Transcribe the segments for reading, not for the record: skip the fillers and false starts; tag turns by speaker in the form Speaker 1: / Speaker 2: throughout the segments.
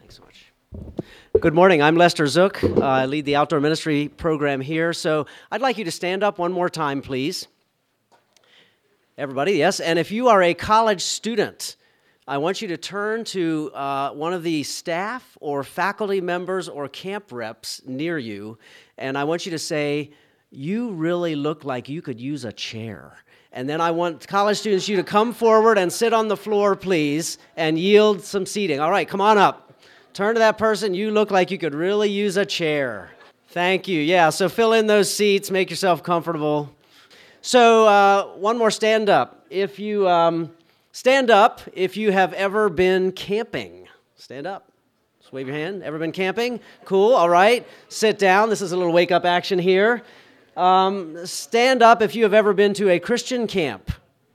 Speaker 1: Thanks so much. Good morning. I'm Lester Zook. I lead the outdoor ministry program here. So I'd like you to stand up one more time, please. Everybody, yes. And if you are a college student, I want you to turn to one of the staff or faculty members or camp reps near you, and I want you to say, "You really look like you could use a chair." And then I want college students, you to come forward and sit on the floor, please, and yield some seating. All right, come on up. Turn to that person. "You look like you could really use a chair." Thank you. Yeah, so fill in those seats. Make yourself comfortable. So one more stand up. If you stand up if you have ever been camping. Stand up. Just wave your hand. Ever been camping? Cool. All right. Sit down. This is a little wake-up action here. Stand up if you have ever been to a Christian camp.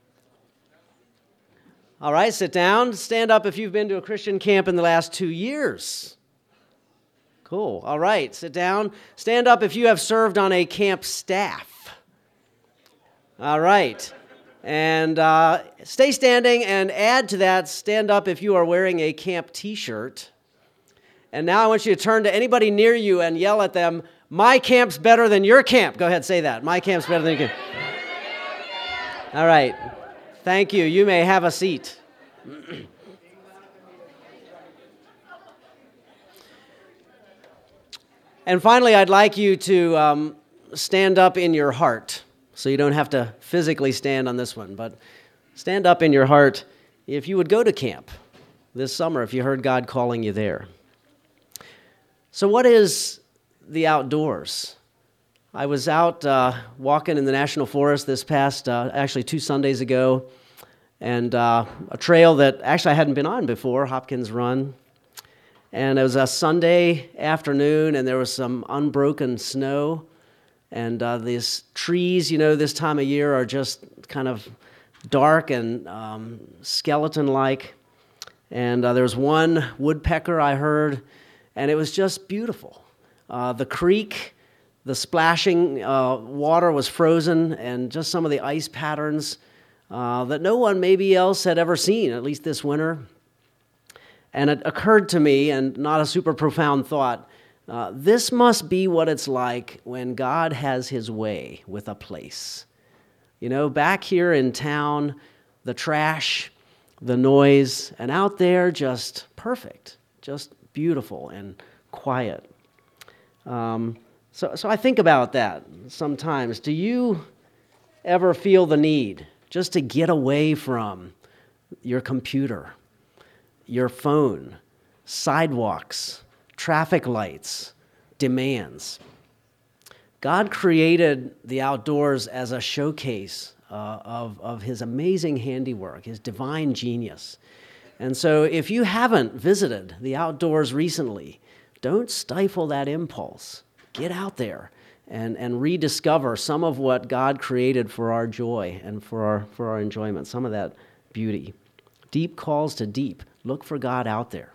Speaker 1: All right. Sit down. Stand up if you've been to a Christian camp in the last 2 years. Cool. All right. Sit down. Stand up if you have served on a camp staff. All right. And stay standing, and add to that, stand up if you are wearing a camp t-shirt. And now I want you to turn to anybody near you and yell at them, "My camp's better than your camp." Go ahead, say that. "My camp's better than your camp." All right. Thank you. You may have a seat. And finally, I'd like you to stand up in your heart. So you don't have to physically stand on this one, but stand up in your heart if you would go to camp this summer, if you heard God calling you there. So what is the outdoors? I was out walking in the National Forest this past, actually 2 Sundays ago, and a trail that actually I hadn't been on before, Hopkins Run. And it was a Sunday afternoon, and there was some unbroken snow. And these trees, this time of year are just kind of dark and skeleton-like. And there was one woodpecker I heard, and it was just beautiful. The creek, the splashing water was frozen, and just some of the ice patterns that no one maybe else had ever seen, at least this winter. And it occurred to me, and not a super profound thought, this must be what it's like when God has his way with a place. Back here in town, the trash, the noise, and out there just perfect, just beautiful and quiet. So I think about that sometimes. Do you ever feel the need just to get away from your computer, your phone, sidewalks, traffic lights, demands? God created the outdoors as a showcase of his amazing handiwork, his divine genius. And so if you haven't visited the outdoors recently, don't stifle that impulse. Get out there and rediscover some of what God created for our joy and for our enjoyment, some of that beauty. Deep calls to deep. Look for God out there.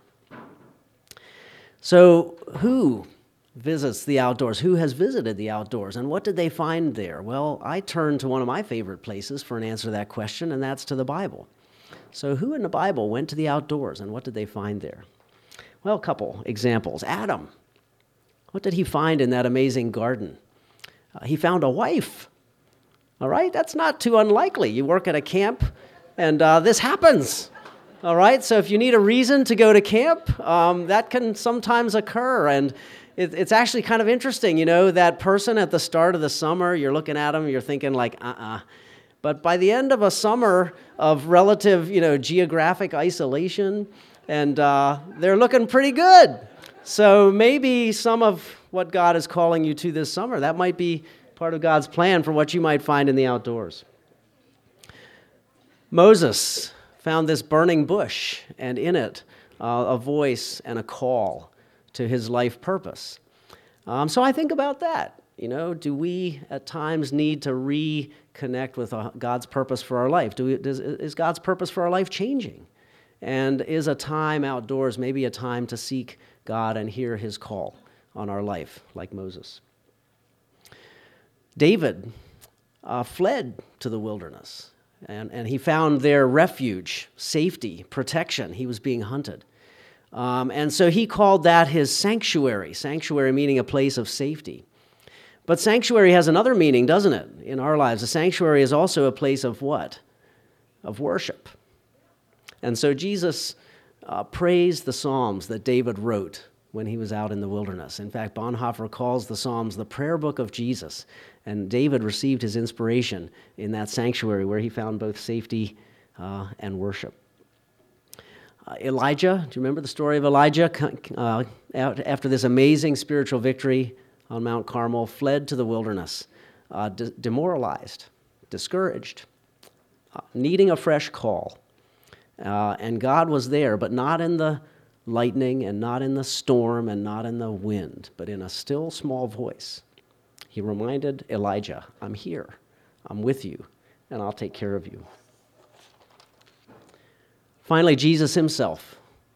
Speaker 1: So who visits the outdoors? Who has visited the outdoors? And what did they find there? Well, I turned to one of my favorite places for an answer to that question, and that's to the Bible. So who in the Bible went to the outdoors, and what did they find there? Well, a couple examples. Adam. What did he find in that amazing garden? He found a wife. All right? That's not too unlikely. You work at a camp, and this happens. All right, so if you need a reason to go to camp, that can sometimes occur, and it's actually kind of interesting, that person at the start of the summer, you're looking at them, you're thinking like, But by the end of a summer of relative, geographic isolation, and they're looking pretty good. So maybe some of what God is calling you to this summer, that might be part of God's plan for what you might find in the outdoors. Moses found this burning bush, and in it, a voice and a call to his life purpose. So I think about that. Do we at times need to reconnect with God's purpose for our life? Is God's purpose for our life changing? And is a time outdoors maybe a time to seek God and hear his call on our life, like Moses? David fled to the wilderness, and he found there refuge, safety, protection. He was being hunted. And so he called that his sanctuary meaning a place of safety. But sanctuary has another meaning, doesn't it, in our lives? A sanctuary is also a place of what? Of worship. And so Jesus praised the Psalms that David wrote when he was out in the wilderness. In fact, Bonhoeffer calls the Psalms the prayer book of Jesus. And David received his inspiration in that sanctuary where he found both safety and worship. Elijah, do you remember the story of Elijah? After this amazing spiritual victory on Mount Carmel, fled to the wilderness, demoralized, discouraged, needing a fresh call. And God was there, but not in the lightning and not in the storm and not in the wind, but in a still small voice. He reminded Elijah, I'm here, I'm with you, and I'll take care of you. Finally, Jesus himself.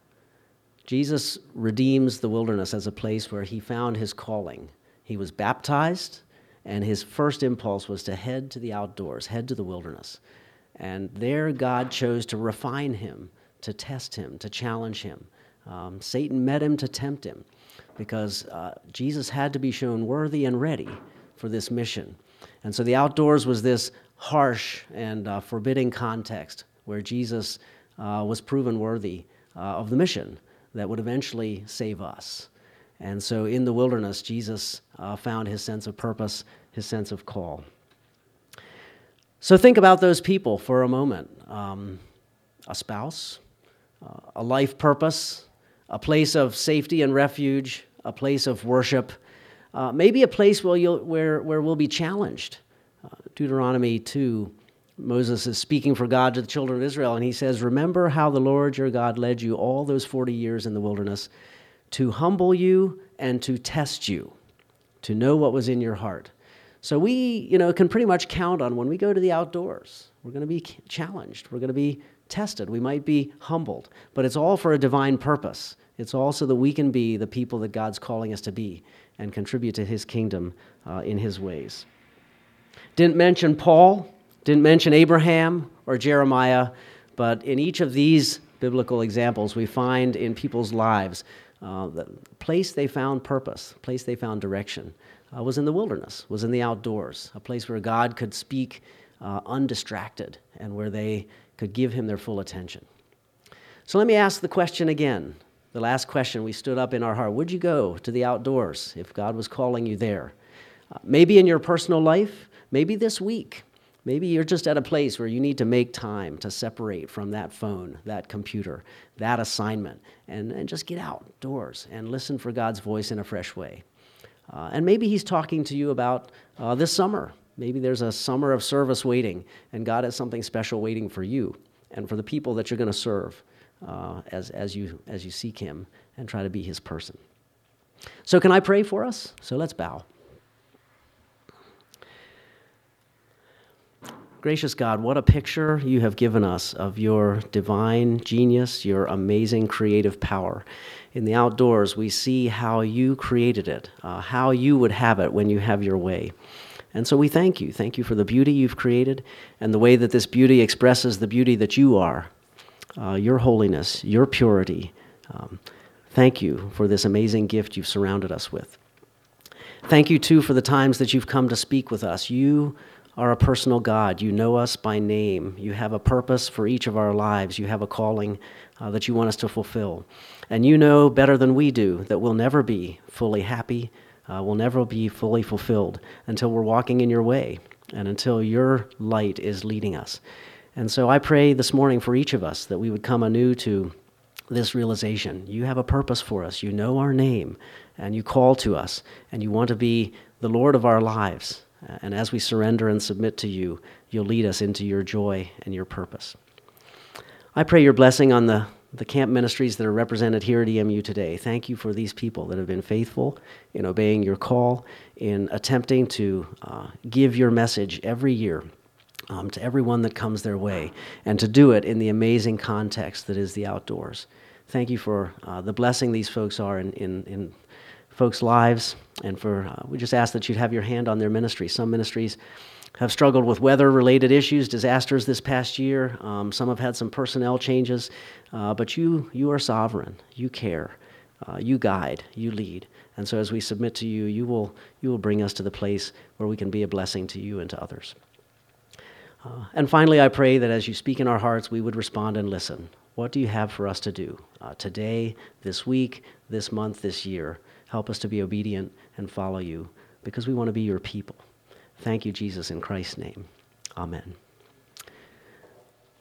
Speaker 1: Jesus redeems the wilderness as a place where he found his calling. He was baptized, and his first impulse was to head to the outdoors, head to the wilderness. And there God chose to refine him, to test him, to challenge him. Satan met him to tempt him because Jesus had to be shown worthy and ready for this mission. And so the outdoors was this harsh and forbidding context where Jesus was proven worthy of the mission that would eventually save us. And so in the wilderness, Jesus found his sense of purpose, his sense of call. So think about those people for a moment. A spouse, a life purpose, a place of safety and refuge, a place of worship, maybe a place where we'll be challenged. Deuteronomy 2, Moses is speaking for God to the children of Israel, and he says, remember how the Lord your God led you all those 40 years in the wilderness to humble you and to test you, to know what was in your heart. So we, can pretty much count on when we go to the outdoors, we're going to be challenged, we're going to be tested, we might be humbled, but it's all for a divine purpose. It's all so that we can be the people that God's calling us to be and contribute to his kingdom in his ways. Didn't mention Paul, didn't mention Abraham or Jeremiah, but in each of these biblical examples, we find in people's lives the place they found purpose, place they found direction, was in the wilderness, was in the outdoors, a place where God could speak undistracted and where they could give him their full attention. So let me ask the question again, the last question we stood up in our heart. Would you go to the outdoors if God was calling you there? Maybe in your personal life, maybe this week. Maybe you're just at a place where you need to make time to separate from that phone, that computer, that assignment, and just get outdoors and listen for God's voice in a fresh way. And maybe he's talking to you about this summer. Maybe there's a summer of service waiting, and God has something special waiting for you and for the people that you're going to serve as you seek him and try to be his person. So can I pray for us? So let's bow. Gracious God, what a picture you have given us of your divine genius, your amazing creative power. In the outdoors, we see how you created it, how you would have it when you have your way. And so we thank you. Thank you for the beauty you've created and the way that this beauty expresses the beauty that you are, your holiness, your purity. Thank you for this amazing gift you've surrounded us with. Thank you, too, for the times that you've come to speak with us. You are a personal God. You know us by name. You have a purpose for each of our lives. You have a calling that you want us to fulfill. And you know better than we do that we'll never be fully happy, we'll never be fully fulfilled until we're walking in your way and until your light is leading us. And so I pray this morning for each of us that we would come anew to this realization. You have a purpose for us. You know our name, and you call to us, and you want to be the Lord of our lives. And as we surrender and submit to you, you'll lead us into your joy and your purpose. I pray your blessing on the camp ministries that are represented here at EMU today. Thank you for these people that have been faithful in obeying your call, in attempting to give your message every year to everyone that comes their way, and to do it in the amazing context that is the outdoors. Thank you for the blessing these folks are in folks' lives, and for we just ask that you'd have your hand on their ministry. Some ministries have struggled with weather-related issues, disasters this past year. Some have had some personnel changes, but you are sovereign. You care. You guide. You lead. And so as we submit to you, you will bring us to the place where we can be a blessing to you and to others. And finally, I pray that as you speak in our hearts, we would respond and listen. What do you have for us to do today, this week, this month, this year? Help us to be obedient and follow you because we want to be your people. Thank you, Jesus, in Christ's name. Amen.